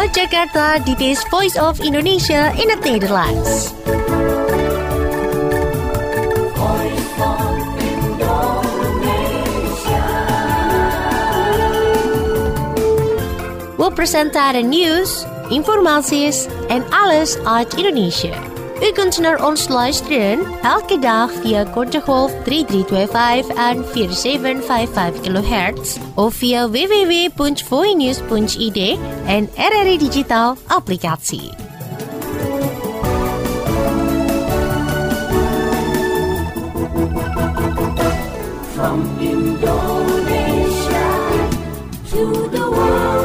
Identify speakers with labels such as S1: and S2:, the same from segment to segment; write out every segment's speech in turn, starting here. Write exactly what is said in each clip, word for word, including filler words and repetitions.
S1: Vanuit Jakarta, dit is Voice of Indonesia in het Nederlands. Voice of Indonesia. We presenteren nieuws, informaties en alles uit Indonesië. U kunt naar ons luisteren elke dag via korte golf drie drie twee vijf en vier zeven vijf vijf kilohertz of via w w w punt voinews punt i d en R R I Digital applicatie. From Indonesia to the world.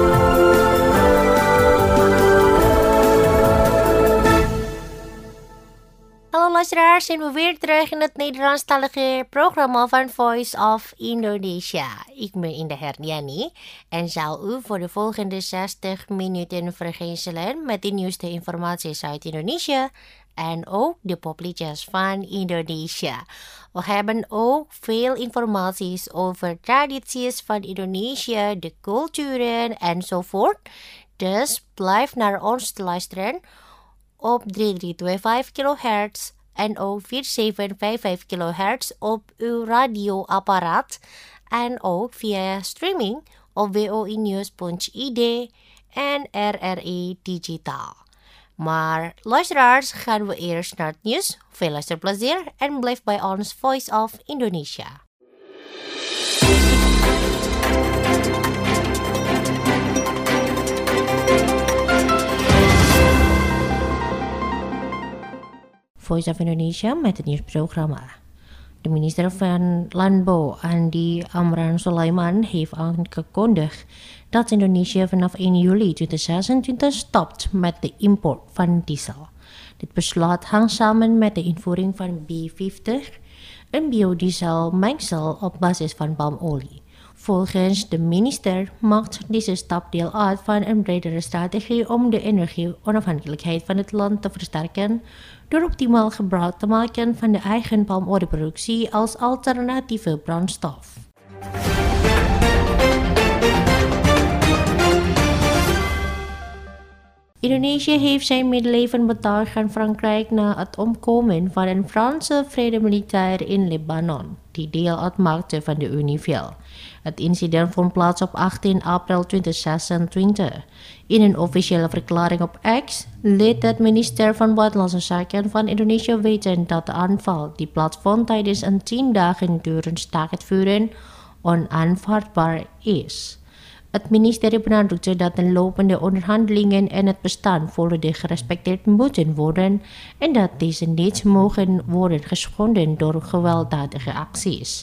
S1: Hallo luisteraars, zijn we weer terug in het Nederlandstalige programma van Voice of Indonesia. Ik ben Indah Herdiani en zal u voor de volgende zestig minuten vergezellen met de nieuwste informaties uit Indonesië en ook de popliedjes van Indonesia. We hebben ook veel informaties over tradities van Indonesië, de culturen enzovoort. Dus blijf naar ons luisteren op drie drie twee vijf kilohertz en ook vier zeven vijf vijf kilohertz op uw radioapparaat en ook via streaming op w o i news punt i d en R R I Digital. Maar luisteraars, gaan we eerst naar het nieuws. Veel luisterplezier en blijf bij ons Voice of Indonesia. Voice of Indonesia met het nieuwsprogramma. De minister van Landbouw, Andi Amran Sulaiman, heeft aangekondigd dat Indonesië vanaf één juli tweeduizend zesentwintig stopt met de import van diesel. Dit besluit hangt samen met de invoering van B vijftig, een biodieselmengsel op basis van palmolie. Volgens de minister maakt deze stap deel uit van een bredere strategie om de energie-onafhankelijkheid van het land te versterken door optimaal gebruik te maken van de eigen palmolieproductie als alternatieve brandstof. Indonesië heeft zijn medeleven betuigd aan Frankrijk na het omkomen van een Franse vredemilitair in Libanon, die deel uitmaakte van de UNIFIL. Het incident vond plaats op achttien april tweeduizend zesentwintig. In een officiële verklaring op X liet het minister van Buitenlandse Zaken van Indonesië weten dat de aanval die plaatsvond tijdens een tien dagen durend staakt het vuren onaanvaardbaar is. Het ministerie benadrukte dat de lopende onderhandelingen en het bestaan volledig gerespecteerd moeten worden en dat deze niet mogen worden geschonden door gewelddadige acties.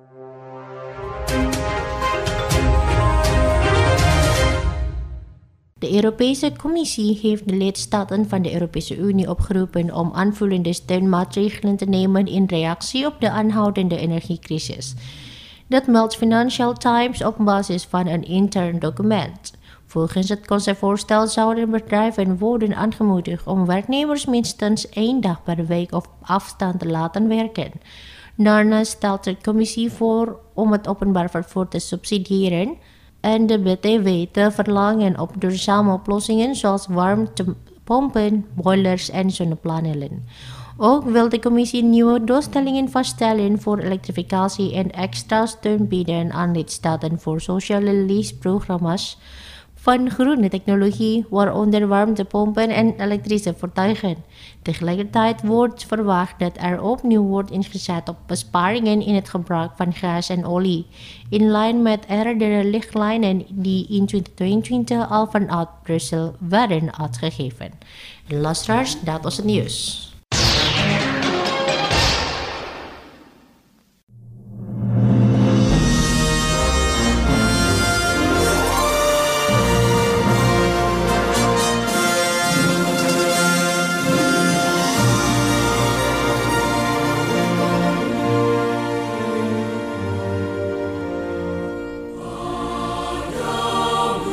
S1: De Europese Commissie heeft de lidstaten van de Europese Unie opgeroepen om aanvullende steunmaatregelen te nemen in reactie op de aanhoudende energiecrisis. Dat meldt Financial Times op basis van een intern document. Volgens het conceptvoorstel zouden bedrijven worden aangemoedigd om werknemers minstens één dag per week op afstand te laten werken. Daarnaast stelt de commissie voor om het openbaar vervoer te subsidiëren en de B T W te verlagen op duurzame oplossingen zoals warmtepompen, boilers en zonnepanelen. Ook wil de commissie nieuwe doelstellingen vaststellen voor elektrificatie en extra steun bieden aan lidstaten voor sociale leaseprogramma's van groene technologie, waaronder warmtepompen en elektrische voertuigen. Tegelijkertijd wordt verwacht dat er opnieuw wordt ingezet op besparingen in het gebruik van gas en olie, in lijn met eerdere richtlijnen die in tweeduizend tweeëntwintig al vanuit Brussel werden uitgegeven. En luisteraars, dat was het nieuws.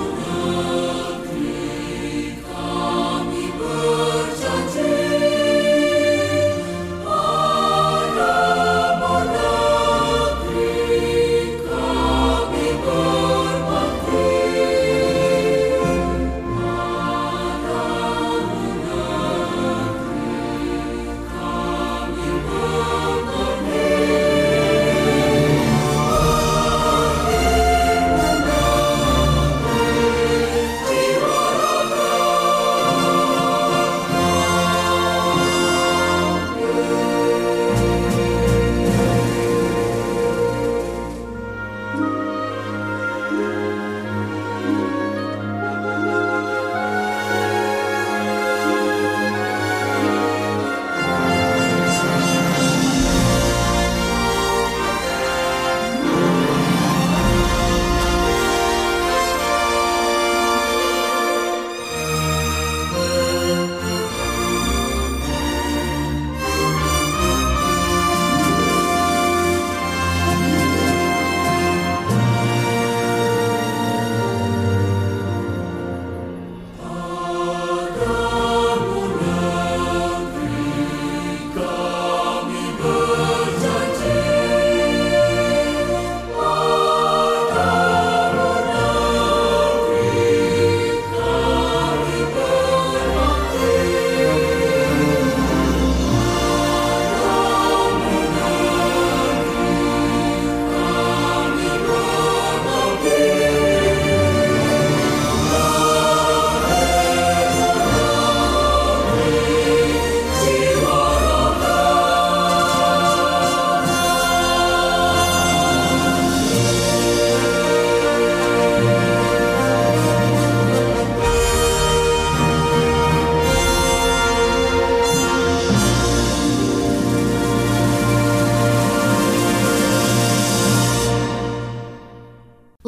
S2: Kami berjanji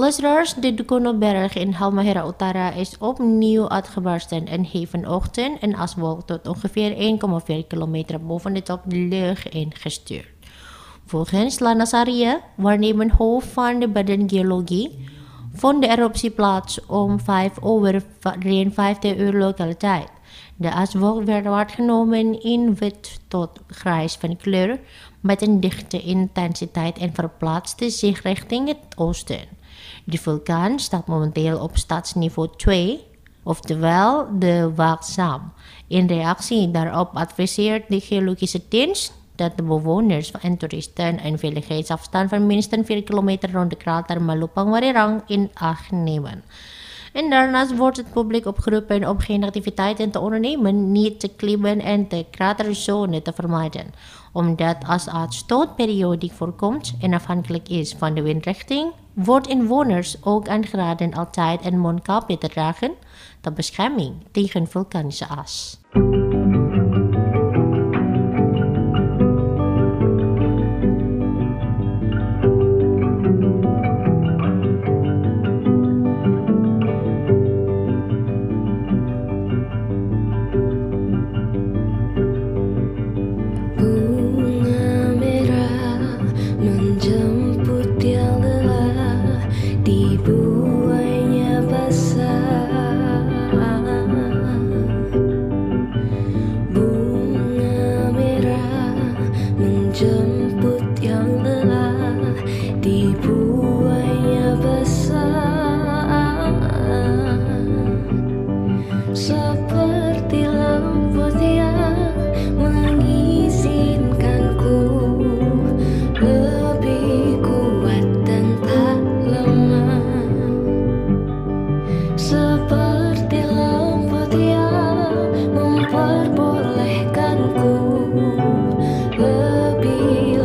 S1: Luisteraars, de Dukonoberg in Halmahera Utara is opnieuw uitgebarsten en heeft vanochtend een aswolk tot ongeveer één komma vier kilometer boven de top de lucht ingestuurd. Volgens Lana Saria, waarnemend hoofd van de Badan Geologie, vond de eruptie plaats om vijf over drieënvijftig uur lokale tijd. De aswolk werd waargenomen in wit tot grijs van kleur met een dichte intensiteit en verplaatste zich richting het oosten. De vulkaan staat momenteel op stadsniveau twee, oftewel de waakzaam. In reactie daarop adviseert de geologische dienst dat de bewoners en toeristen een veiligheidsafstand van minstens vier kilometer rond de krater Malupang Warirang in acht nemen. En daarnaast wordt het publiek opgeroepen om geen activiteiten te ondernemen, niet te klimmen en de kraterzone te vermijden, omdat als uitstoot periodiek voorkomt en afhankelijk is van de windrichting, wordt inwoners ook aangeraden altijd een mondkapje te dragen ter bescherming tegen vulkanische as.
S2: Memperbolehkanku lebih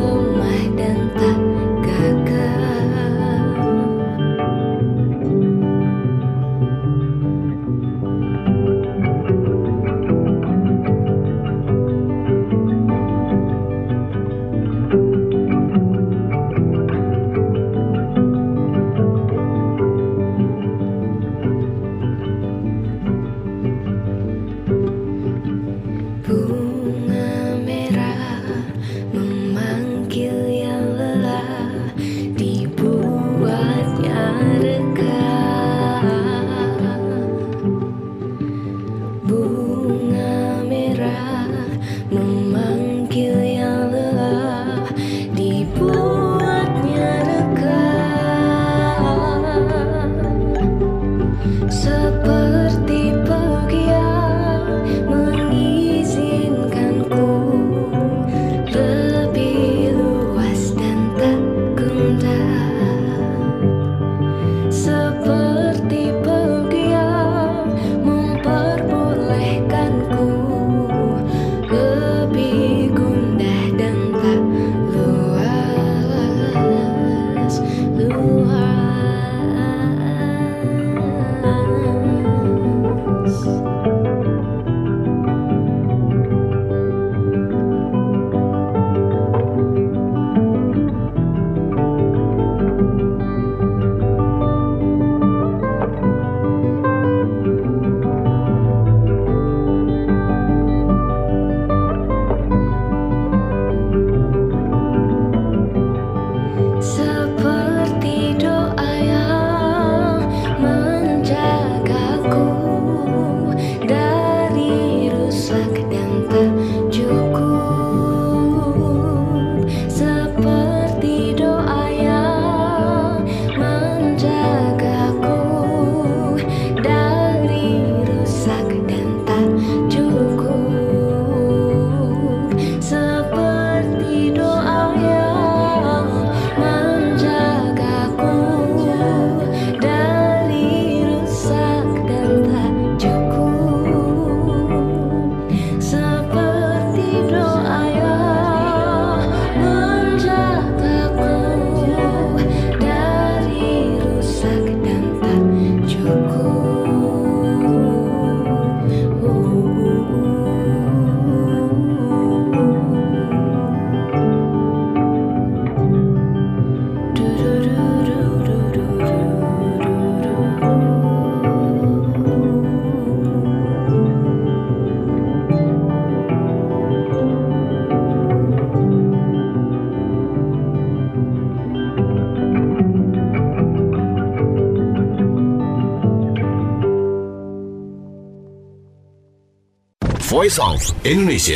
S2: Voice of Indonesia.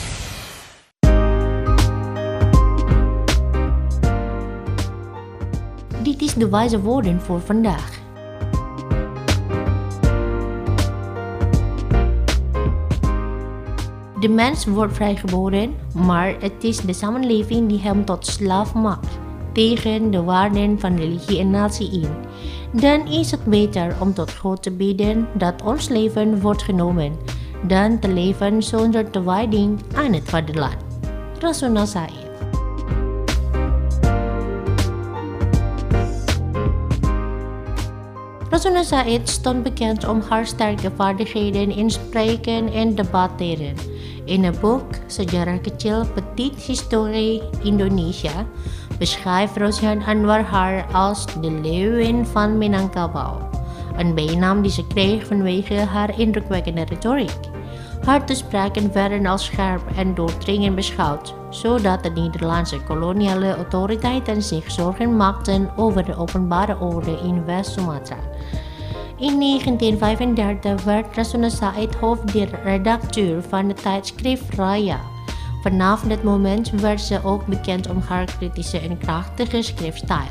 S1: Dit is de wijze woorden voor vandaag. De mens wordt vrijgeboren, maar het is de samenleving die hem tot slaaf maakt, tegen de waarden van religie en natie in. Dan is het beter om tot God te bidden dat ons leven wordt genomen, dan te leven zonder toewijding aan het vaderland. Rasuna Said. Rasuna Said stond bekend om haar sterke vaardigheden in spreken en debatteren. In het boek Sejarah Kecil Petit Historie Indonesia beschrijft Rosyan Anwar haar als de leeuwin van Minangkabau, een bijnaam die ze kreeg vanwege haar indrukwekkende retoriek. Haar toespraken werden als scherp en doordringend beschouwd, zodat de Nederlandse koloniale autoriteiten zich zorgen maakten over de openbare orde in West-Sumatra. In negentien vijfendertig werd Rasuna Said hoofdredacteur van het tijdschrift Raya. Vanaf dat moment werd ze ook bekend om haar kritische en krachtige schriftstijl.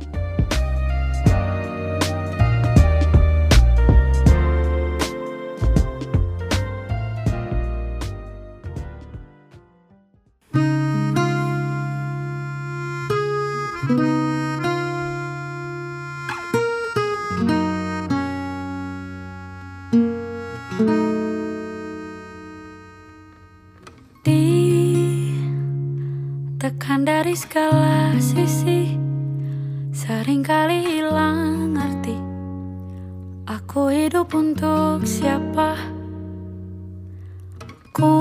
S3: Ditekan dari segala sisi, seringkali hilang arti. Aku hidup untuk siapa? Ku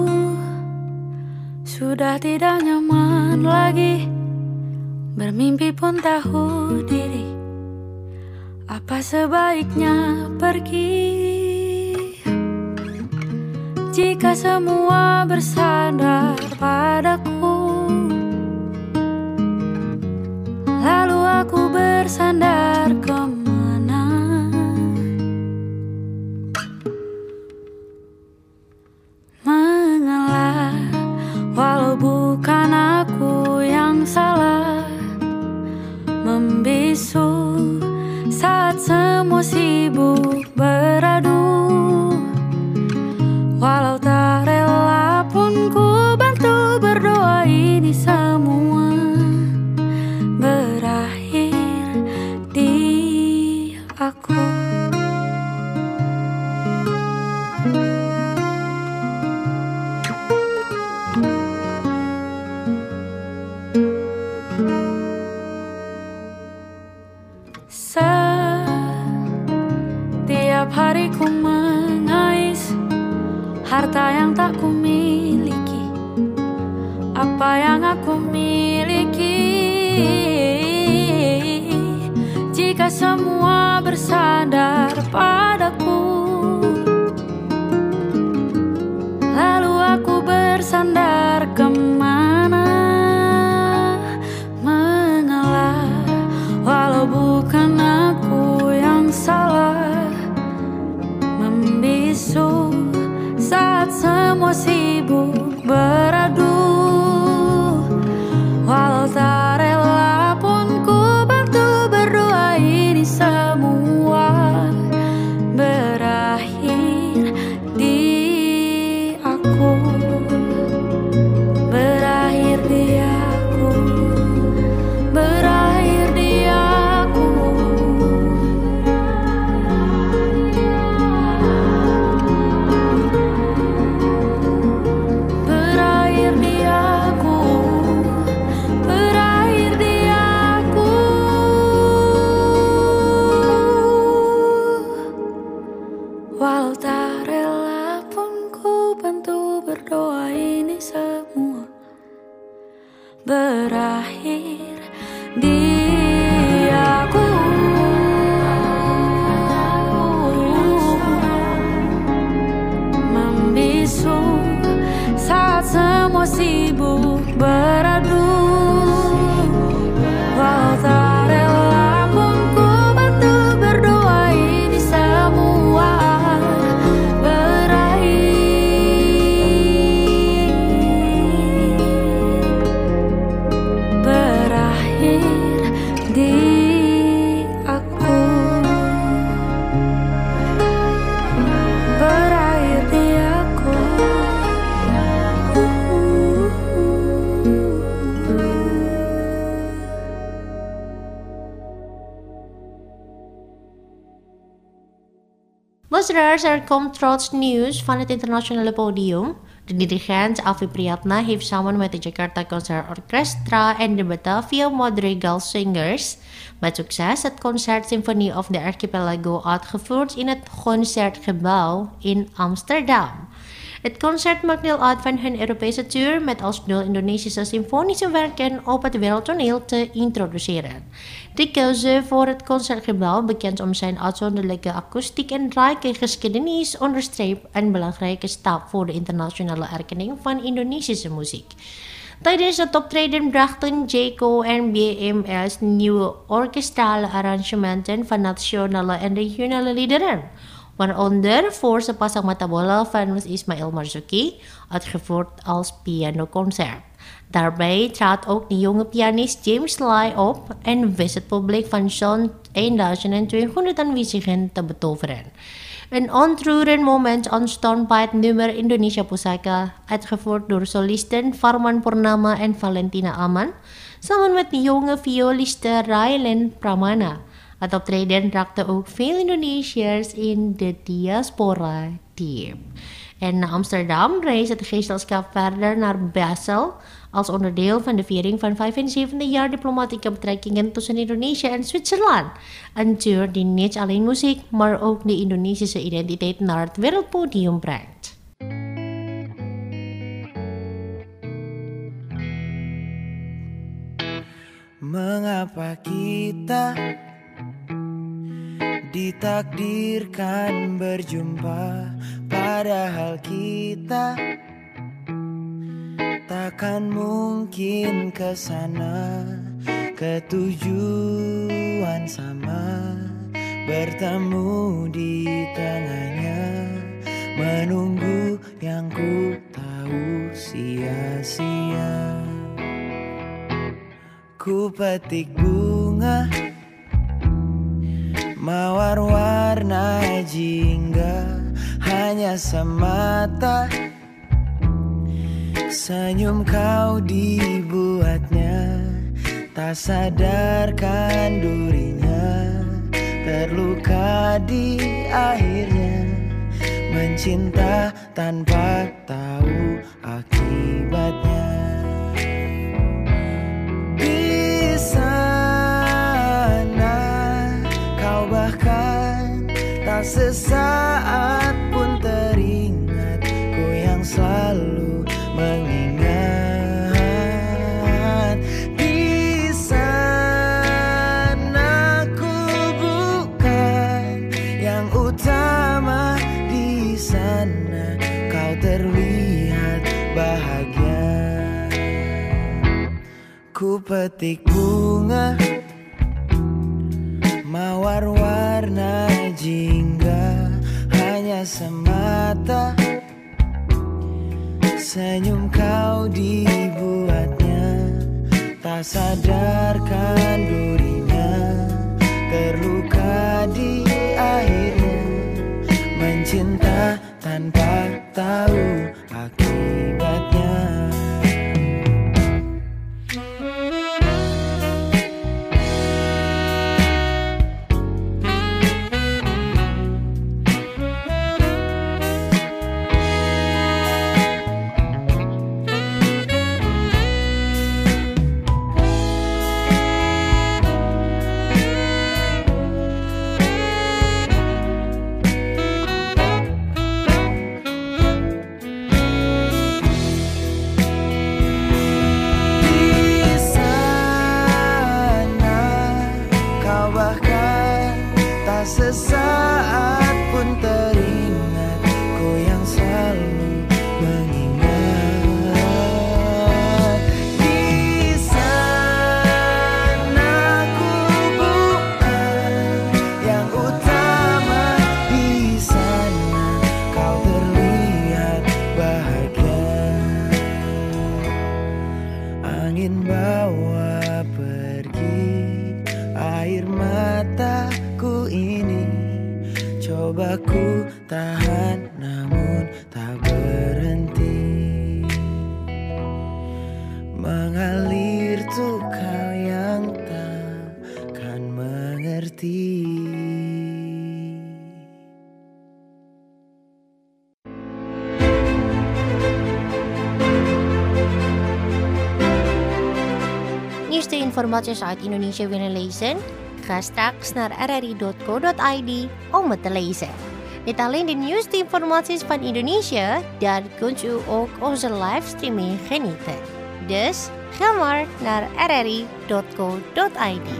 S3: sudah tidak nyaman lagi, bermimpi pun tahu diri. Apa sebaiknya pergi? Jika semua bersandar padaku, lalu aku bersandar kemana? Mengalah, walau bukan aku yang salah. Membisu saat semua sibuk beradu. Walau tak rela pun ku bantu berdoa ini semua berakhir di aku. Setiap hari ku mengais harta yang tak ku miliki. Apa yang aku miliki? Jika semua bersandar padaku, lalu aku bersandar kemana? Mengalah, walau bukan aku yang salah. Membisu saat semua sibuk beradu. Walau tak rela pun ku bantu berdoa ini semua berakhir di aku. Berakhir di aku. Berakhir di aku. Berakhir di aku. Berakhir di aku. Walau tak rela pun ku bantu berdoa ini semua berakhir di aku. Membisu saat semua sibuk beradu. Walau tak rela pun ku bantu berdoa ini semua berakhir
S1: Luisteraars, er komt trots nieuws van het internationale podium. De dirigent Afi Priyatna heeft samen met de Jakarta Concert Orchestra en de Batavia Madrigal Singers met succes het concert Symphony of the Archipelago uitgevoerd in het Concertgebouw in Amsterdam. Het concert maakt deel uit van hun Europese tour met als doel Indonesische symfonische werken op het wereldtoneel te introduceren. De keuze voor het Concertgebouw, bekend om zijn uitzonderlijke akoestiek en rijke geschiedenis, onderstreept een belangrijke stap voor de internationale erkenning van Indonesische muziek. Tijdens het optreden brachten Jeko en B M S nieuwe orkestrale arrangementen van nationale en regionale liederen, waaronder voor sepasang mata bola van Ismail Marzuki, uitgevoerd als pianoconcert. Daarbij trad ook de jonge pianist James Lai op en wist het publiek van zo'n tweeduizend aanwezigen te betoveren. Een ontroerend moment ontstond bij het nummer Indonesia Pusaka, uitgevoerd door solisten Farman Purnama en Valentina Aman, samen met de jonge violiste Railen Pramana. Het optreden raakte ook veel Indonesiërs in de diaspora diep. En na Amsterdam reist het gezelschap verder naar Basel als onderdeel van de viering van vijfenzeventig jaar diplomatieke betrekkingen tussen Indonesië en Zwitserland. Een tour die niet alleen muziek, maar ook de Indonesische identiteit naar het wereldpodium brengt.
S2: Mengapa kita ditakdirkan berjumpa, padahal kita takkan mungkin ke sana, ke tujuan sama, bertemu di tengahnya, menunggu yang ku tahu sia-sia. Ku petik bunga mawar warna jingga, hanya semata senyum kau dibuatnya, tak sadarkan durinya, terluka di akhirnya, mencinta tanpa tahu akibatnya. Di sana kau bahkan tak sesaat pun teringat, ku yang selalu mengingat. Di sana ku bukan yang utama, di sana kau terlihat bahagia. Ku petik bunga mawar warna jingga, hanya semata senyum kau dibuatnya, tak sadarkan durinya, terluka di akhirnya, mencinta tanpa tahu akibatnya. Sesaat pun teringat, ku yang selalu mengingat. Di sana ku bukan yang utama, di sana kau terlihat bahagia. Angin bawa pergi air mataku ini, coba ku tahan namun tak berhenti, mengalir tuh kau yang takkan mengerti.
S1: Nieuwste informaties uit Indonesië willen lezen? Ga straks naar r r i dot co dot i d om het te lezen. Niet alleen de nieuwste informaties van Indonesië, dan kunt u ook onze livestreaming genieten. Dus ga maar naar r r i dot co dot i d.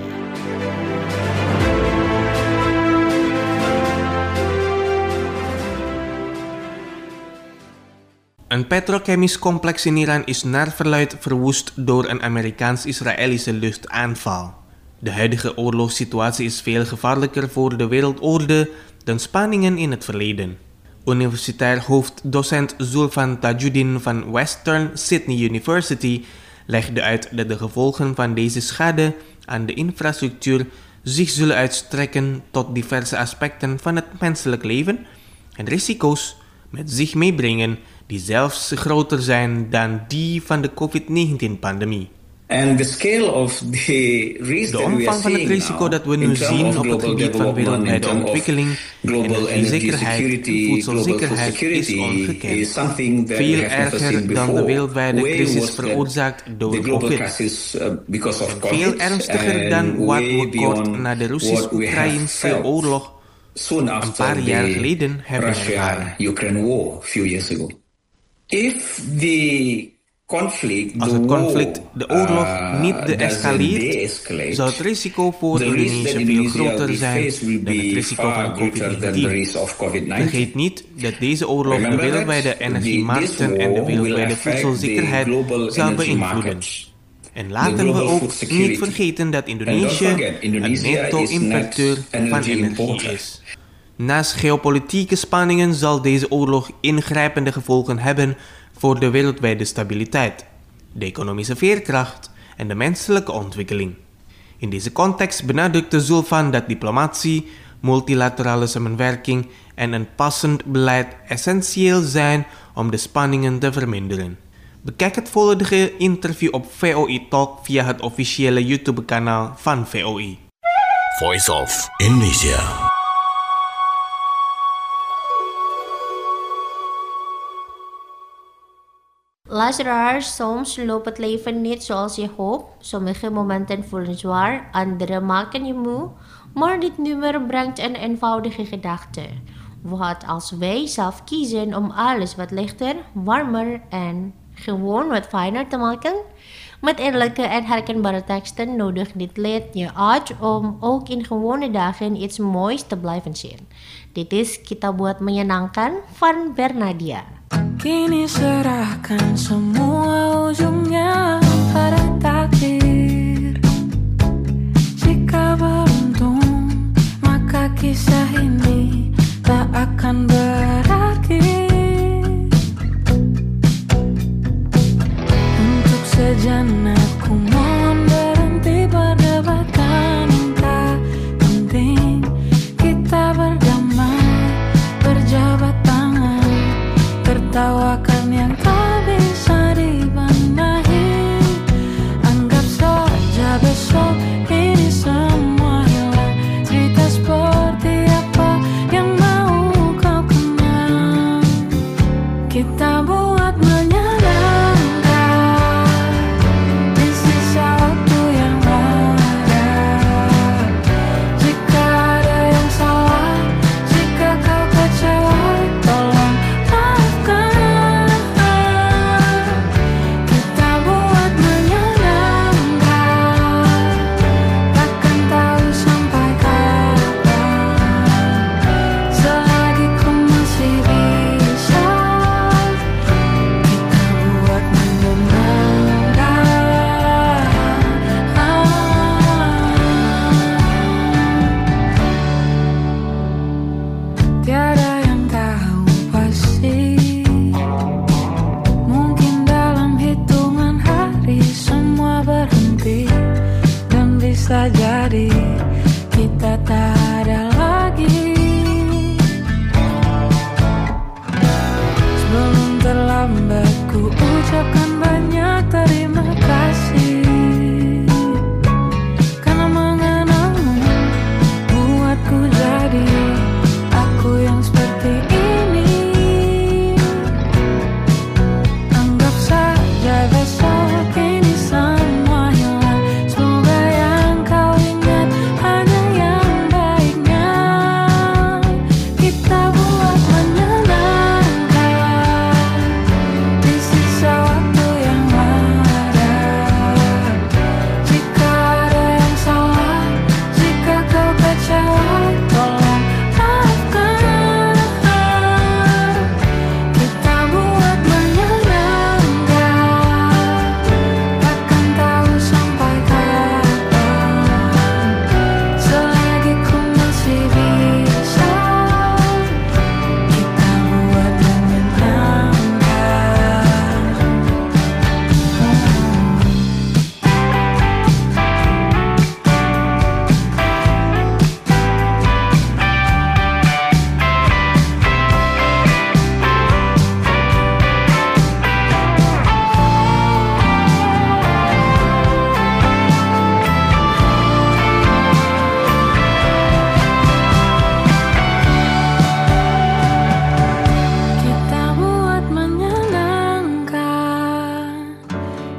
S4: Een petrochemisch complex in Iran is naar verluidt verwoest door een Amerikaans-Israëlische luchtaanval. De huidige oorlogssituatie is veel gevaarlijker voor de wereldorde dan spanningen in het verleden. Universitair hoofddocent Zulfan Tajuddin van Western Sydney University legde uit dat de gevolgen van deze schade aan de infrastructuur zich zullen uitstrekken tot diverse aspecten van het menselijk leven en risico's met zich meebrengen die zelfs groter zijn dan die van de covid negentien-pandemie.
S5: And the scale of the risk
S4: De omvang van het risico dat we nu zien op het gebied van wereldwijde ontwikkeling, energiezekerheid en voedselzekerheid is ongekend. Veel erger dan de wereldwijde crisis veroorzaakt door COVID. En veel ernstiger dan wat we kort na de Russisch-Oekraïnse oorlog een paar jaar geleden hebben ervaren. Als het conflict, de oorlog, niet de-escaleert, zal het risico voor Indonesië veel groter zijn dan het risico van covid negentien. Vergeet niet dat deze oorlog de wereldwijde energiemarkten en de wereldwijde voedselzekerheid zal beïnvloeden. En laten we ook niet vergeten dat Indonesië een netto-importeur van energie is. Naast geopolitieke spanningen zal deze oorlog ingrijpende gevolgen hebben voor de wereldwijde stabiliteit, de economische veerkracht en de menselijke ontwikkeling. In deze context benadrukte Zulfan dat diplomatie, multilaterale samenwerking en een passend beleid essentieel zijn om de spanningen te verminderen. Bekijk het volledige interview op V O I Talk via het officiële YouTube-kanaal van V O I.
S6: Voice of Indonesia.
S1: Luisteraars, soms loopt het leven niet zoals je hoopt. Sommige momenten voelen zwaar, andere maken je moe. Maar dit nummer brengt een eenvoudige gedachte. Wat als wij zelf kiezen om alles wat lichter, warmer en gewoon wat fijner te maken? Met eerlijke en herkenbare teksten nodigt dit lied je uit om ook in gewone dagen iets moois te blijven zien. Dit is Kita Buat Menyenangkan van Bernadia.
S3: Kini serahkan semua ujungnya pada takdir. Jika beruntung, maka kisah ini tak akan berakhir. Untuk sejenak ku mohon berhenti perdebatan yang tak penting. Kita berdamai, berjabat tangan, tertawakan yang tak bisa dibenahi. Anggap saja besok ini semua hilang. Cerita seperti apa yang mau kau kenang. Kita buat menyenangkan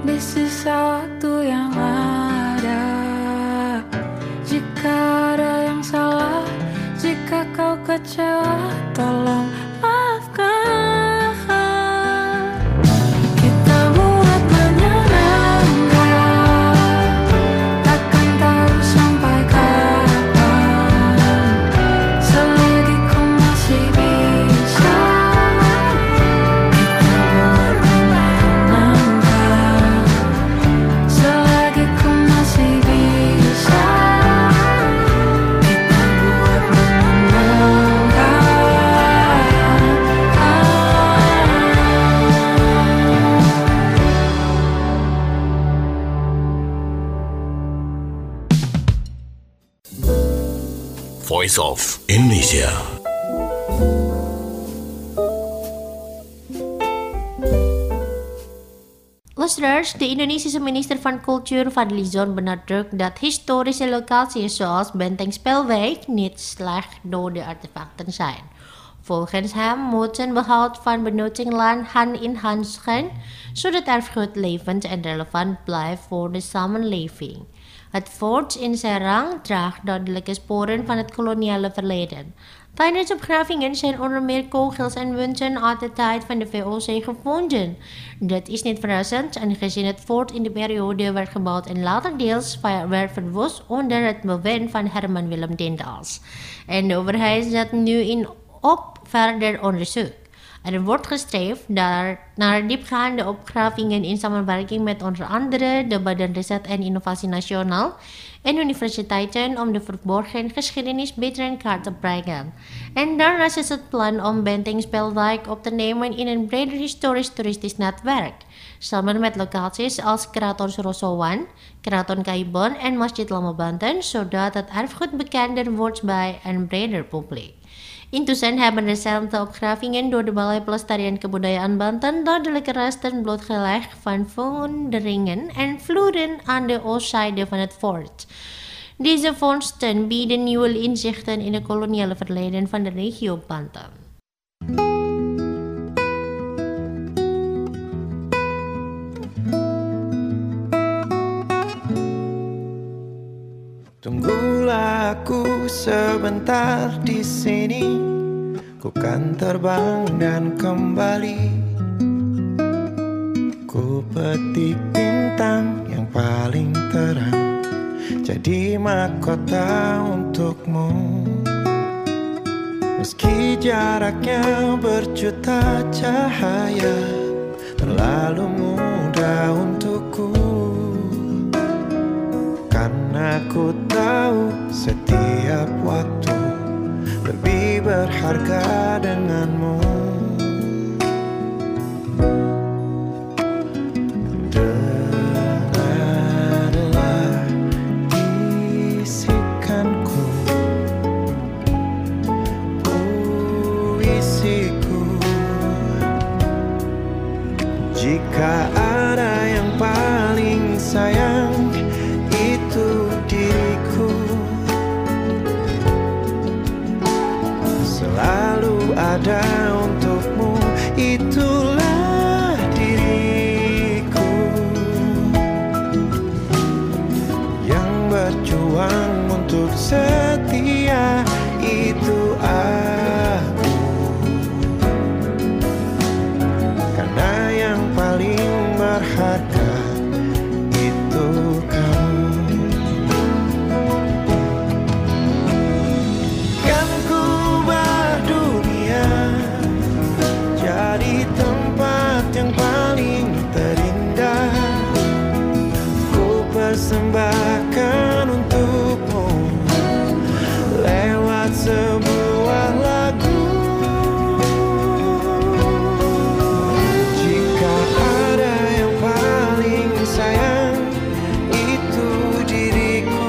S3: di sisa waktu yang ada. Jika ada yang salah, jika kau kecewa, tolong maafkan. Kita buat menyenangkan, takkan tahu sampai kapan. Selagi ku masih bisa, kita buat menyenangkan. Selagi ku masih bisa, kita buat menyenangkan.
S6: Voice of Indonesia.
S1: Listeners, de Indonesische minister van Cultuur Fadlizon benadrukt dat historische locaties zoals Benteng Spelwijk niet slecht dode artefacten zijn. Volgens hem moet een behoud van benuttingland hand in hand gaan, zodat erfgoed levend en relevant blijft voor de samenleving. Het fort in Serang draagt duidelijke sporen van het koloniale verleden. Tijdens opgravingen zijn onder meer kogels en munten uit de tijd van de V O C gevonden. Dat is niet verrassend, aangezien het fort in de periode werd gebouwd en later deels werd verwoest onder het bewind van Herman Willem Dindals. En de overheid zet nu in op verder onderzoek. Er wordt gestreefd naar, naar diepgaande opgravingen in samenwerking met onder andere de Badan Riset en Innovatie Nasional en universiteiten om de verborgen geschiedenis beter in kaart te brengen. En daarnaast is het plan om Benteng Spelwijk op te nemen in een breder historisch toeristisch netwerk, samen met locaties als Keraton Surosowan, Keraton Kaibon en Masjid Lama Banten, zodat het erfgoed bekender wordt bij een breder publiek. Intussen hebben recente opgravingen door de Balai Pelestarian Kebudayaan Banten duidelijke resten blootgelegd van vonderingen en vloeren aan de oostzijde van het fort. Deze vondsten bieden nieuwe inzichten in het koloniale verleden van de regio Banten.
S2: Tunggulah aku sebentar di sini, ku kan terbang dan kembali. Ku petik bintang yang paling terang, jadi mahkota untukmu. Meski jaraknya berjuta cahaya, terlalu mudah untukku. Karena ku tahu setiap waktu lebih berharga denganmu. Dengarlah bisikanku, puisiku. Jika ada yang paling sayang, itu diriku. Selalu ada untukmu, itulah diriku. Yang berjuang untuk setia, itu aku. Karena yang paling berharga itu kamu. Kan ku ubah dunia jadi tempat yang paling terindah. Ku persembahkan untukmu lewat sebuah lagu. Jika ada yang paling sayang, itu diriku.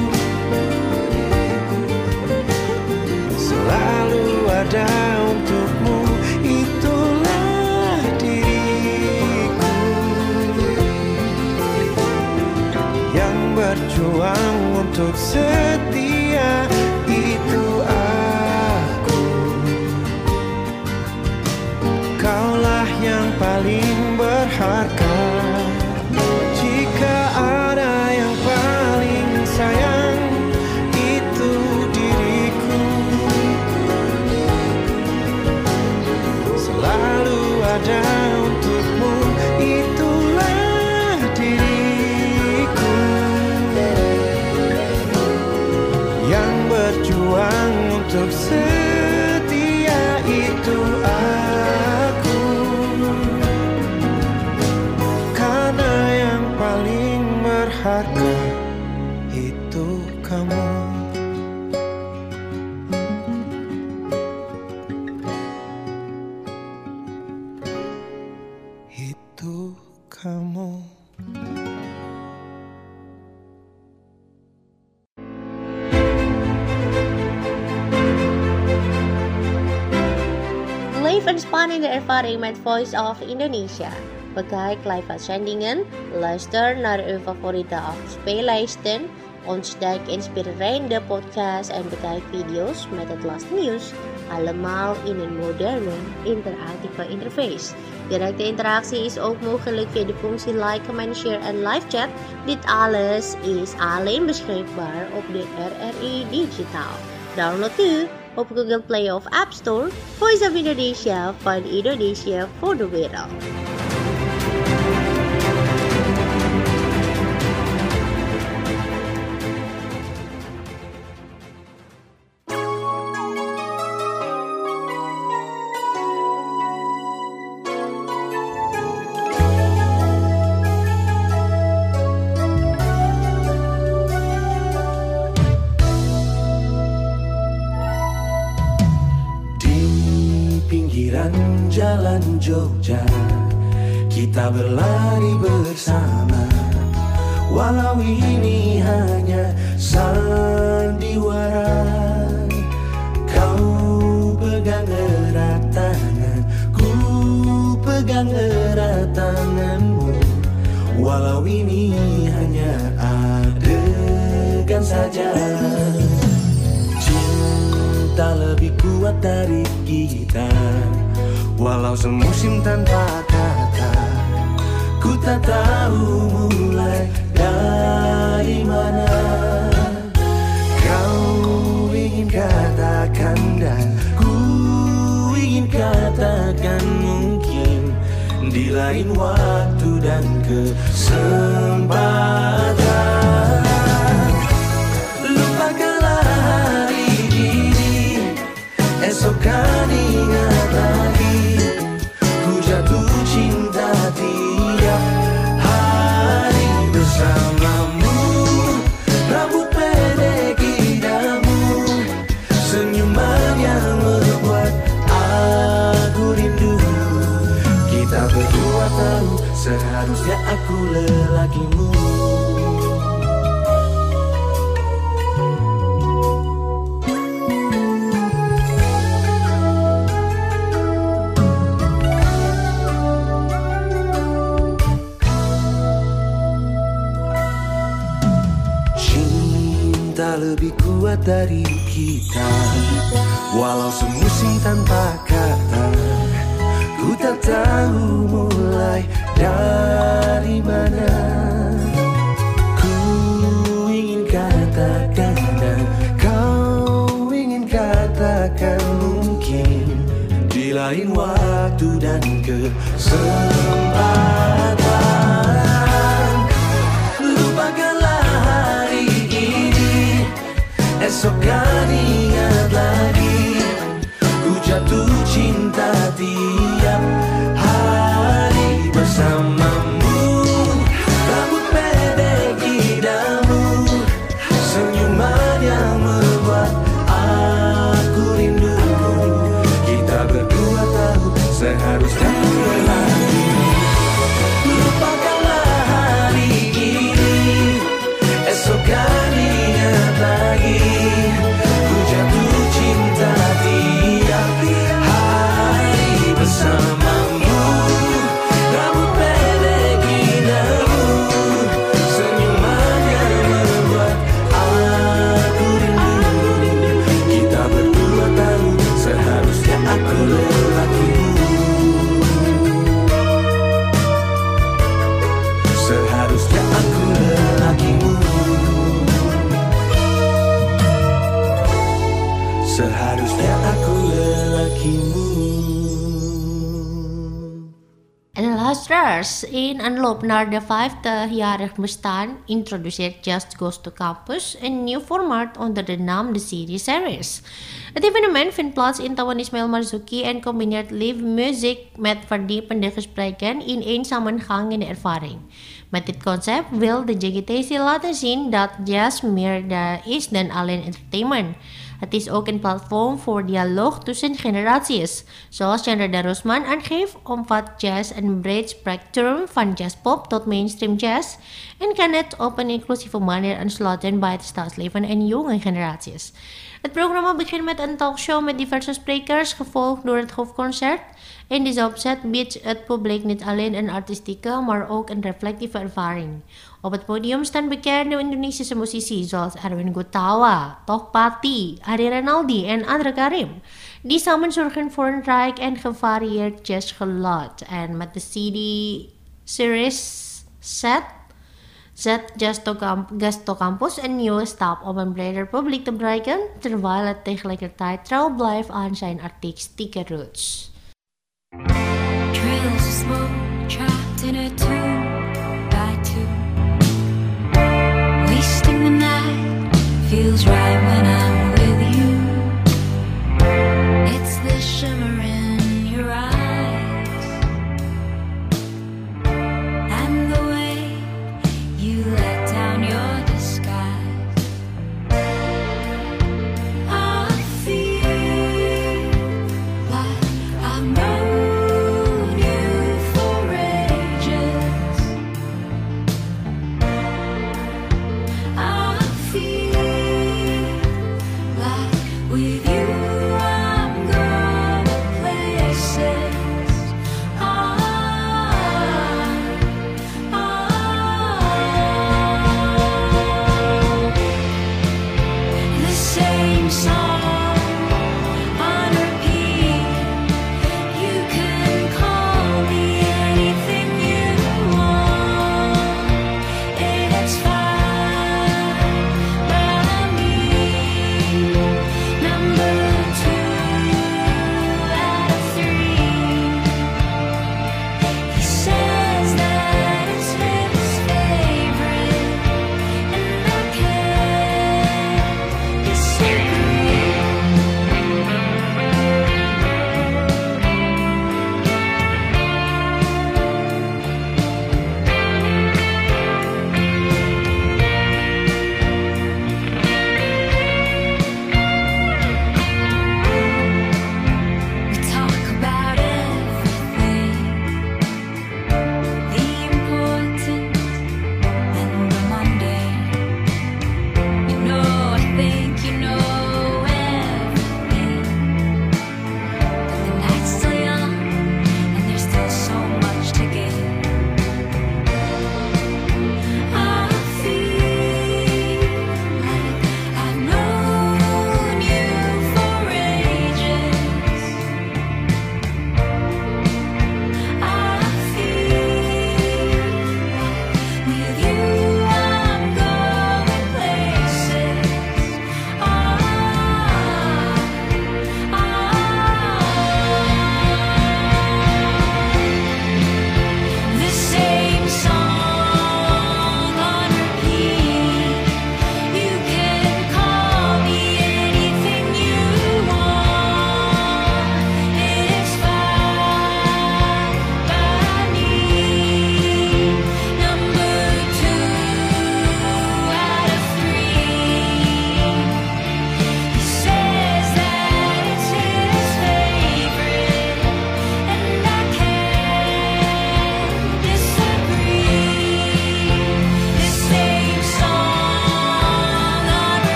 S2: Selalu ada untukmu, itulah diriku. Yang berjuang untuk setia, itu aku. Kaulah yang paling berharga. berharga itu kamu. Itu kamu.
S1: Live en spannende ervaring met Voice of Indonesia. Bekijk live uitzendingen, luister naar uw favoriete afspeellijsten, ontdek inspirerende podcasts en bekijk video's met het laatste nieuws. Allemaal in een moderne, interactieve interface. Directe interactie is ook mogelijk via de functie like, comment, share en live chat. Dit alles is alleen beschikbaar op de R R I Digitaal. Download nu op Google Play of App Store. Voice of Indonesia van Indonesia voor de wereld.
S2: Jalan Jogja, kita berlari bersama. Walau ini hanya sandiwara, kau pegang erat tangan, ku pegang erat tanganmu. Walau ini hanya adegan saja, cinta lebih kuat dari kita. Walau semusim tanpa kata, ku tak tahu mulai dari mana. Kau ingin katakan dan ku ingin katakan, mungkin di lain waktu dan kesempatan. Lupakanlah hari ini, esok kan ingat lagi. Jatuh cinta tiap hari bersamamu. Rambut pendek indamu, senyuman yang membuat aku rindu. Kita berdua tahu seharusnya aku lelakimu. Lebih kuat dari kita, walau semusim tanpa kata, ku tak tahu mulai dari mana. Ku ingin katakan dan kau ingin katakan, mungkin di lain waktu dan kesempatan. Lupakanlah hari ini, esok kan ingat lagi. Ku jatuh cinta tiap hari bersamamu. Rambut pendek indamu, senyuman yang membuat aku rindu. Kita berdua tahu seharusnya ku lelaki. Lupakanlah hari ini, esok kan ingat lagi. Ku jatuh cinta tiap hari bersamamu. Rambut pendek indamu, senyuman yang membuat aku rindu. Kita berdua tahu seharusnya aku lelakimu. Seharusnya aku lelakimu. Seharusnya aku lelakimu.
S1: En luisteraars, in aanloop naar de vijftigjarig bestaan introduceert Just Goes to Campus een nieuw format onder de naam The City Series. Het evenement vindt plaats in Taman Ismail Marzuki en combineert live music met verdiepende gesprekken in één samenhangende ervaring. Met dit concept wil de J G T C laten zien dat jazz meer da- is dan alleen entertainment. Het is ook een platform voor dialoog tussen generaties. Zoals Chandra Darusman aangeeft, omvat jazz een breed spectrum van jazzpop tot mainstream jazz en kan het op een inclusieve manier aansluiten bij het staatsleven en jonge generaties. Het programma begint met een talkshow met diverse sprekers, gevolgd door het hoofdconcert. In deze opzet biedt het publiek niet alleen een artistieke, maar ook een reflectieve ervaring. Op het podium staan bekende Indonesische muzici zoals Erwin Gutawa, Toh Pati, Adi Renaldi en Andra Karim. Die samen zorgen voor een rijk en gevarieerd jazzgeluid. En met de C D-series set zet Gasto Campus een nieuwe stap om een breder publiek te bereiken, terwijl het tegelijkertijd trouw blijft aan zijn artistieke roots.
S3: Trails of smoke trapped in a two by two. Wasting the night feels right when I'm with you. It's the shimmer in your eyes and the way you let down your disguise. I feel like I've known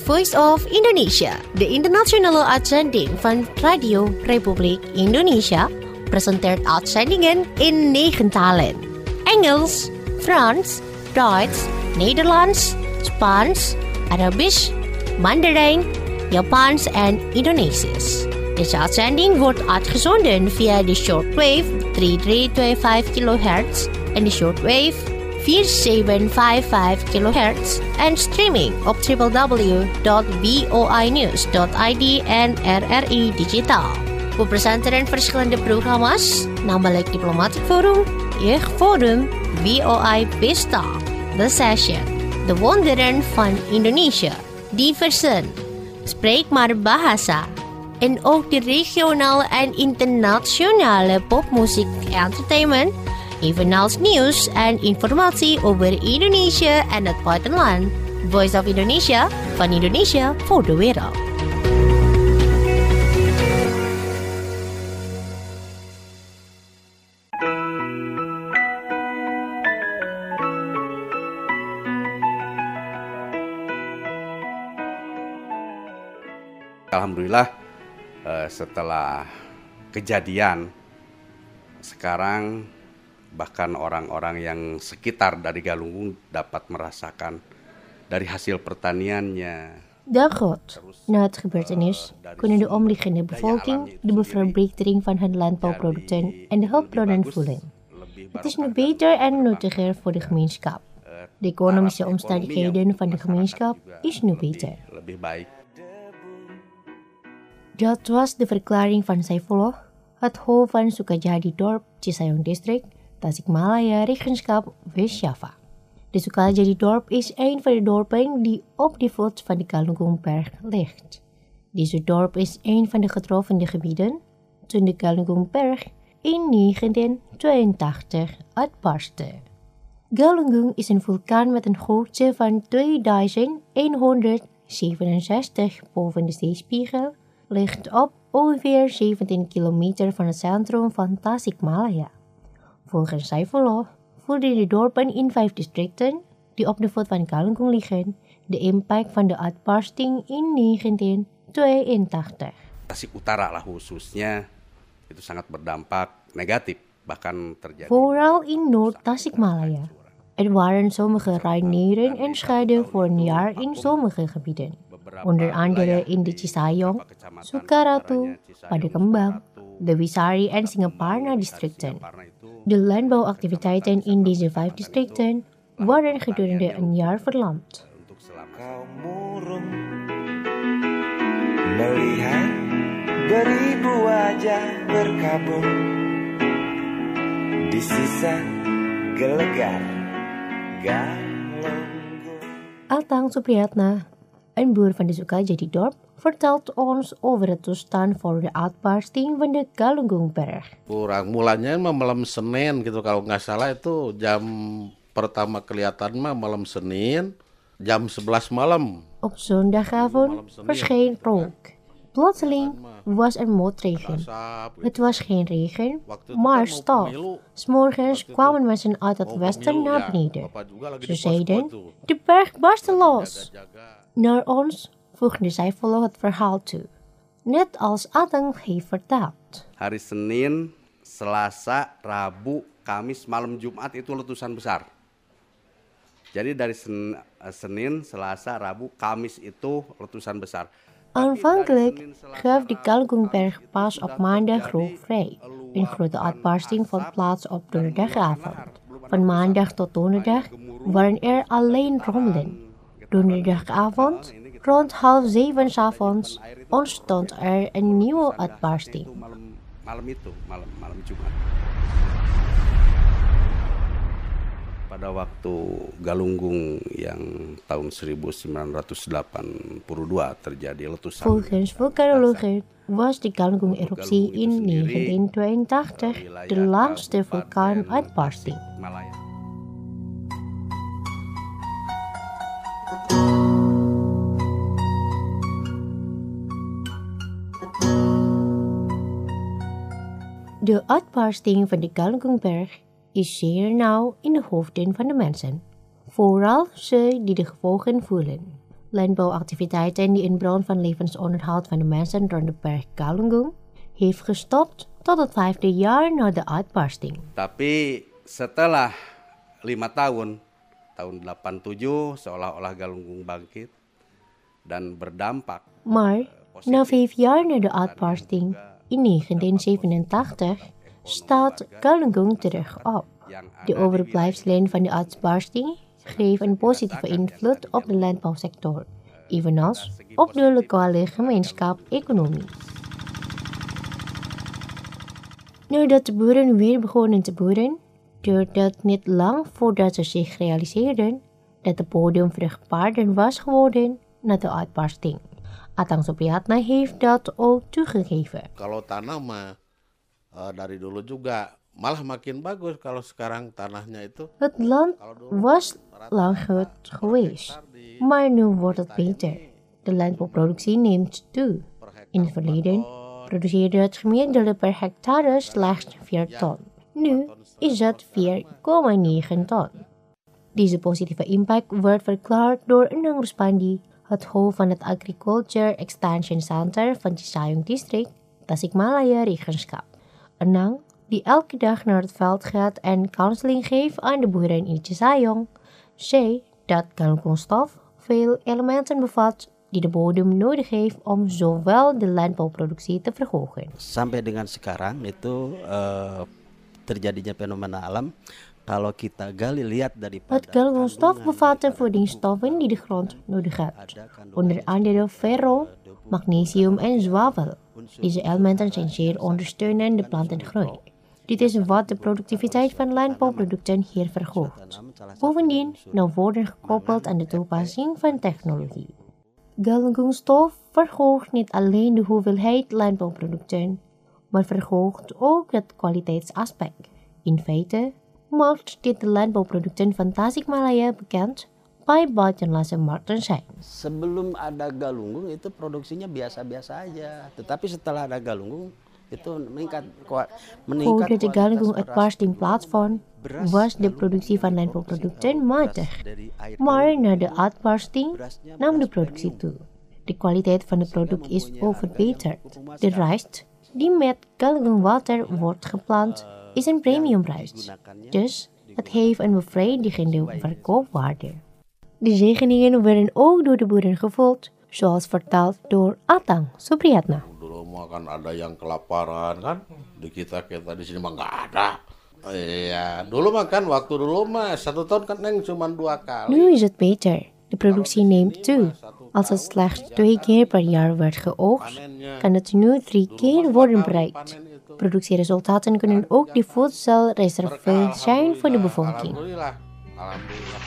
S1: Voice of Indonesia, de internationale uitzending van Radio Republiek Indonesia, presenteert uitzendingen in negen talen. Engels, Frans, Duits, Nederlands, Spaans, Arabisch, Mandarijn, Japans en Indonesisch. Deze uitzending wordt uitgezonden via de shortwave drie drie twee vijf kilohertz en de shortwave vier zeven vijf vijf kilohertz en streaming op w w w dot voi news dot i d en R R I Digitaal. We presenteren verschillende programma's, namelijk Diplomatic Forum, Jeugdforum, V O I Pesta, The Session, De Wonderen van Indonesië, Diversen, Spreek maar Bahasa, en ook de regionale en internationale popmuziek entertainment, evenals nieuws en informatie over Indonesië en het buitenland. Voice of Indonesia, van Indonesia voor de wereld.
S7: Alhamdulillah setelah kejadian sekarang bahkan orang-orang yang sekitar dari Galunggung dapat merasakan dari hasil pertaniannya.
S1: Daarop, na het gebeurtenis, kunnen de omliggende bevolking de verbetering van hun landbouwproducten en de hulpbronnen voelen. Het is nu beter en nuttiger voor de gemeenschap. De economische omstandigheden van de gemeenschap is nu beter. Dat was de verklaring van Saifullah, het hoofd van Sukajadi dorp Cisayong district, Tasikmalaya, regenschap West-Java. De Sukajadi dorp is een van de dorpen die op de voet van de Galunggungberg ligt. Deze dorp is een van de getroffen gebieden toen de Galunggungberg in negentien tweeëntachtig uitbarstte. Galunggung is een vulkaan met een hoogte van tweeduizend honderdzevenenzestig boven de zeespiegel, ligt op ongeveer zeventien kilometer van het centrum van Tasikmalaya. Volgens Saifullah voelden de dorpen in vijf districten, die op de voet van Galunggung liggen, de impact van de uitbarsting in negentien tweeëntachtig.
S7: Tasik Utara lah khususnya, itu sangat berdampak negatif, bahkan terjadi.
S1: Vooral in Noord-Tasikmalaya. Er waren sommige ruineren en schade voor een jaar in sommige gebieden. Onder andere in de Cisayong, Sukaratu, Padakembang, Dewisari en Singaparna districten. De landbouwactiviteiten in deze vijf districten worden gedurende een jaar verlamd.
S2: Kau murung melihat beribu wajah berkabung di sisa gelegar Galunggung.
S1: Altang Supriyatna, een boer van de Sukajadi dorp, vertelt ons over het toestand voor de uitbarsting van de Galunggungberg.
S8: Kurang mulanya mah malam Senin gitu kalau nggak salah itu jam pertama kelihatan mah malam Senin jam sebelas malam.
S1: Op zondagavond verscheen rook. Plotseling was er motregen. Het was geen regen, maar stof. 's Morgens kwamen mensen uit het westen naar beneden. Ze zeiden, de berg barstte los. Naar ons voegde Saifullah het verhaal toe, net als Atang heeft verteld.
S7: Hari Senin, Selasa, Rabu, Kamis, malam Jumat itu letusan besar. Jadi dari sen, Senin, Selasa, Rabu, Kamis itu letusan besar.
S1: Aanvankelijk gaf de Galunggungberg pas op maandag rook vrij. Een grote uitbarsting vond plaats op donderdagavond. Van maandag tot donderdag waren er alleen rommelen. Donderdagavond, rond half zeven 's avonds, ontstond er een nieuwe uitbarsting.
S7: Malam, malam itu, malam, malam Jumat. Pada waktu Galunggung yang tahun seribu sembilan ratus delapan puluh dua terjadi letusan.
S1: Volgens vulkanologen was de Galunggung-eruptie in negentien tweeëntachtig de laatste vulkaanuitbarsting. De uitbarsting van de Galunggungberg is zeer nauw in de hoofden van de mensen, vooral ze die de gevolgen voelen. Landbouwactiviteiten die in bron van levensonderhoud van de mensen rond de berg Galunggung heeft gestopt tot het vijfde jaar na de uitbarsting.
S7: Tapi setelah lima tahun, tahun delapan tujuh seolah-olah Galunggung bangkit dan berdampak.
S1: Maar na vijf jaar na de uitbarsting in negentien zevenentachtig staat Galunggung terug op. De overblijfselen van de uitbarsting geven een positieve invloed op de landbouwsector, evenals op de lokale gemeenschap-economie. Nadat de boeren weer begonnen te boeren, duurde het niet lang voordat ze zich realiseerden dat de bodem vruchtbaarder was geworden na de uitbarsting. Atang Supriyatna heeft dat ook toegegeven.
S8: Kalau tanah mah uh, dari dulu juga malah makin bagus kalau sekarang tanahnya itu.
S1: Het land was lang goed geweest, maar nu wordt het beter. De landbouwproductie neemt toe. In het verleden produceerde het gemiddelde per hectare slechts vier ton. Nu is het vier komma negen ton. Deze positieve impact wordt verklaard door Enang Ruspandi, het hoofd van het Agriculture Extension Center van Cisayong District, Tasikmalaya Regenschap. Enang, die elke dag naar het veld gaat en counseling geeft aan de boeren in Cisayong, zei dat Galunggungstof veel elementen bevat die de bodem nodig heeft om zowel de landbouwproductie te verhogen.
S9: Sampai dengan sekarang itu uh, terjadinya fenomena alam. Kalau kita gali lihat daripada
S1: het Galunggungstof bevat de voedingsstoffen die de grond nodig heeft, onder andere ferro, magnesium en zwavel. Deze elementen zijn zeer ondersteunend de plantengroei. Dit is wat de productiviteit van landbouwproducten hier verhoogt. Bovendien nou worden gekoppeld aan de toepassing van technologie. Galunggungstof verhoogt niet alleen de hoeveelheid landbouwproducten, maar verhoogt ook het kwaliteitsaspect. In feite maakt dit de landbouwproducten van Tasikmalaya bekend bij buitenlandse markten zijn.
S9: Sebelum ada Galunggung itu produksinya biasa-biasa aja, tetapi setelah ada Galunggung itu meningkat meningkat.
S1: Voordat de Galunggung uitbarsting plaatsvond, was de productie van landbouwproducten matig. Maar na de uitbarsting nam de productie toe. De kwaliteit van het product is ook verbeterd. De rijst, die met Galunggungwater wordt geplant, is een premiumrijst. Dus het heeft een bevredigende verkoopwaarde. De zegeningen werden ook door de boeren gevoeld, zoals verteld door Atang Supriyatna.
S8: Dulu mah kan ada yang kelaparan kan, di kita kita di sini mah nggak ada. Iya, dulu mah kan waktu dulu mah satu tahun kan neng cuma dua kali.
S1: Nu is het beter. De productie neemt toe. Als het slechts twee keer per jaar werd geoogst, kan het nu drie keer worden bereikt. Productieresultaten kunnen ook de voedselreserve zijn voor de bevolking.
S8: Alhamdulillah. Alhamdulillah.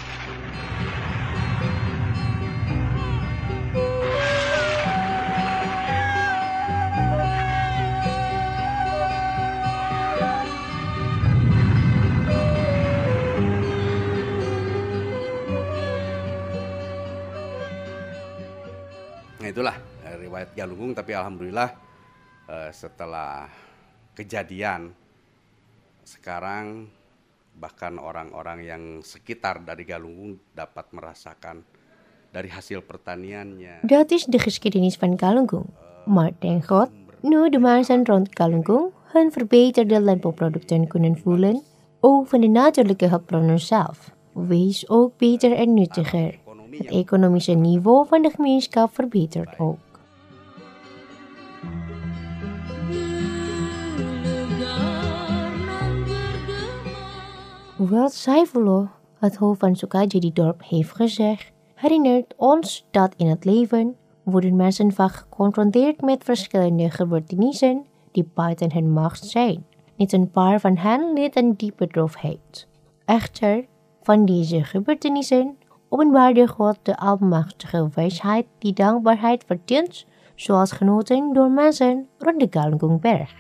S7: Nah itulah riwayat Galunggung, tapi alhamdulillah eh, setelah kejadian sekarang bahkan orang-orang yang sekitar dari Galunggung dapat merasakan dari hasil pertaniannya.
S1: Dat is de geschiedenis van Galunggung. Maar denk God, nu de mensen rond Galunggung hun verbeterde landbouwproducten kunnen voelen, ook van de natuurlijke hulpbronnen zelf, wees ook beter en nuttiger. Het economische niveau van de gemeenschap verbetert ook. Hoewel Saifullah, het hoofd van Sukajadi-dorp, heeft gezegd, herinnert ons dat in het leven worden mensen vaak geconfronteerd met verschillende gebeurtenissen die buiten hun macht zijn. Niet een paar van hen leden diepe droefheid. Echter, van deze gebeurtenissen openbaarde God de almachtige wijsheid die dankbaarheid verdient, zoals genoten door mensen rond de Galunggungberg.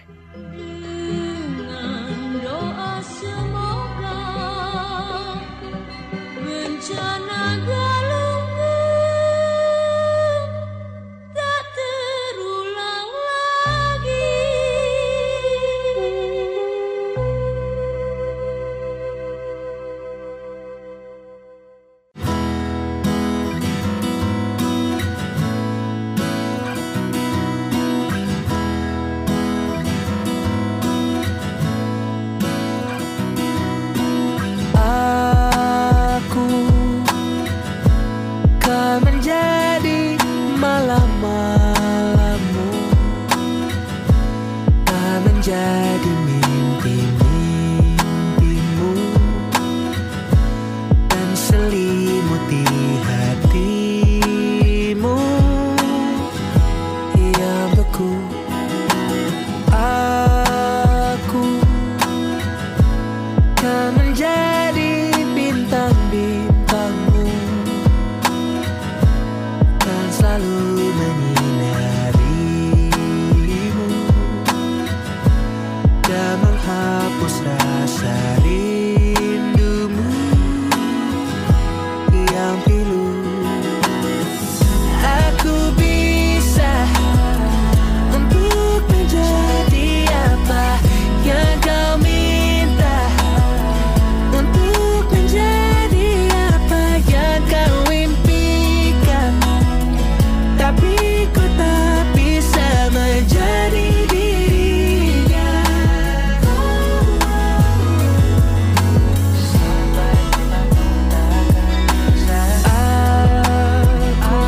S10: menjadi mimpi-mimpimu dan selimuti hatimu yang beku. Aku kan menjadi bintang-bintangmu, kan selalu menyinarimu dan menghapus rasa rindumu yang pilu. Aku bisa untuk menjadi apa yang kau minta, untuk menjadi apa yang kau impikan, tapi ku tak bisa menjadi dirinya. Aku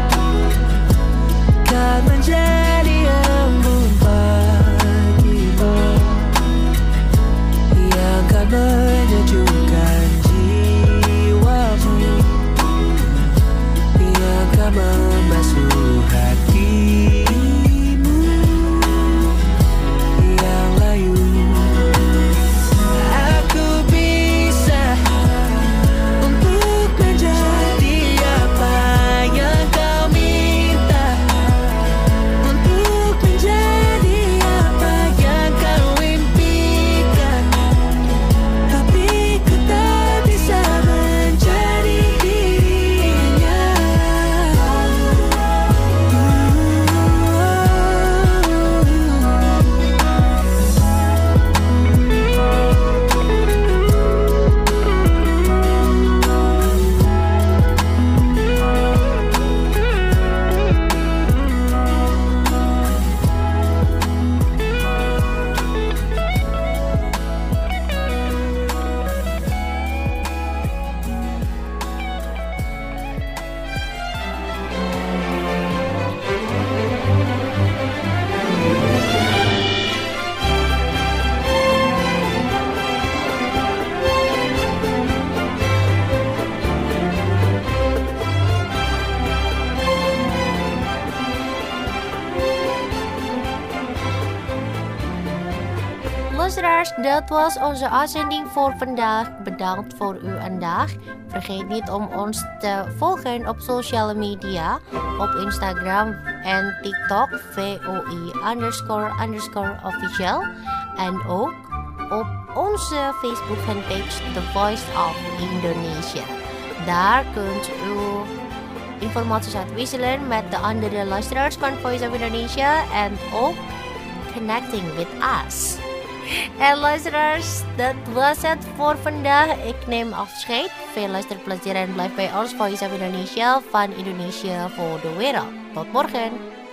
S10: kan menjadi embun pagimu yang kan menyejukkan jiwamu, yang kan membasuh hatimu yang layu. Aku bisa untuk menjadi apa yang kau minta, untuk menjadi apa yang kau impikan, tapi ku tak bisa menjadi dirinya.
S1: Luisteraars, dat was onze uitzending voor vandaag. Bedankt voor uw aandacht. Vergeet niet om ons te volgen op sociale media, op Instagram en TikTok, V O I underscore underscore official. En ook op onze Facebook fanpage The Voice of Indonesia. Daar kunt u informaties uitwisselen met de andere luisteraars van Voice of Indonesia en ook connecting with us. En luisteraars, dat was het voor vandaag. Ik neem afscheid. Veel luisterplezier en blijf bij ons Voice of Indonesia van Indonesia voor de wereld. Tot morgen.